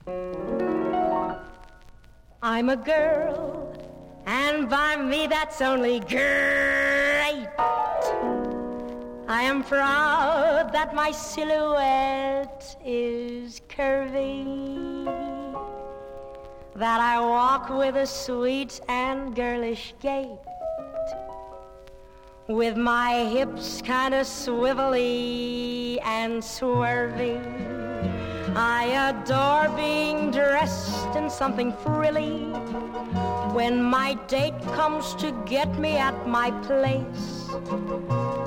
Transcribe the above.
I'm a girl, and by me that's only great. I am proud that my silhouette is curvy, that I walk with a sweet and girlish gait, with my hips kind of swivelly and swervy. I adore being dressed in something frilly when my date comes to get me at my place.